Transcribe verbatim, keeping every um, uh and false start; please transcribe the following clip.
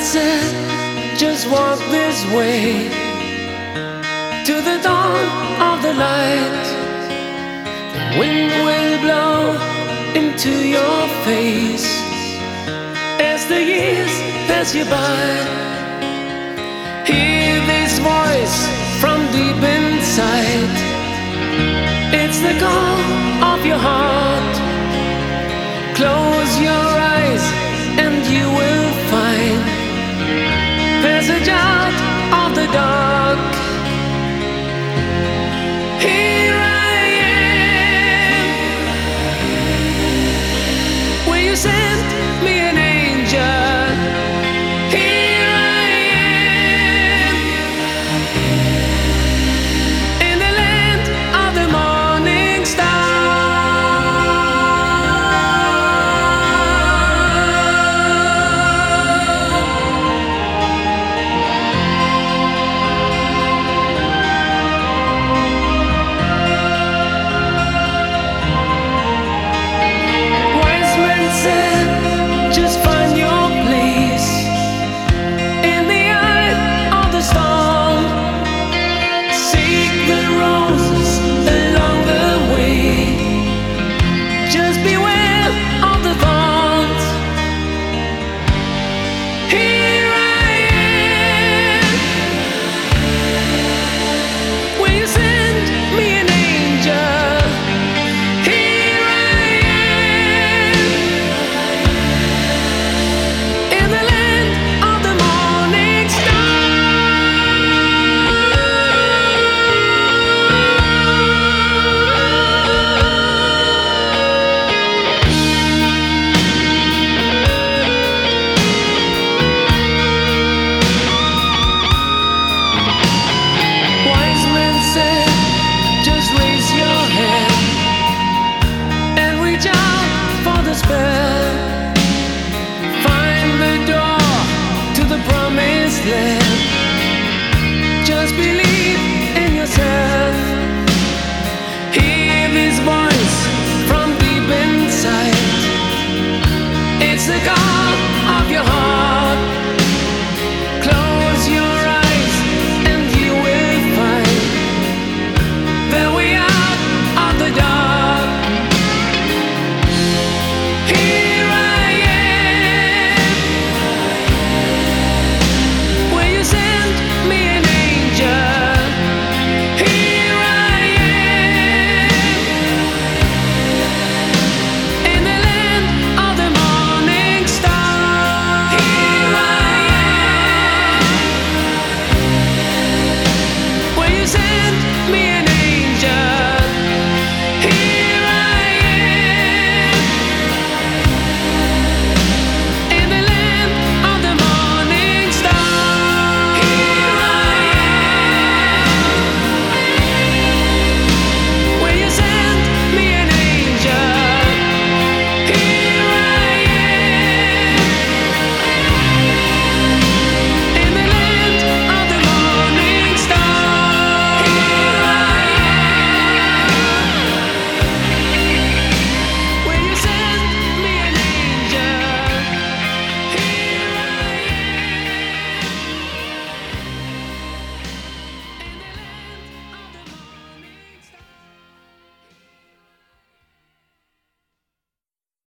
said, just walk this way to the dawn of the light. The wind will blow into your face as the years pass you by. Hear this voice from deep inside. It's the call of your heart. Close your eyes and you will find passage out of the dark. Here I am. Will you send me an angel? Here I am. In the land of the morning star. Just find your place in the eye of the storm. Seek the roses along the way. Just beware of the thorns. Here I am. Will you send me an angel? Here I am. In the land of the morning star. Wise men said, just raise your hand and reach out for the spell.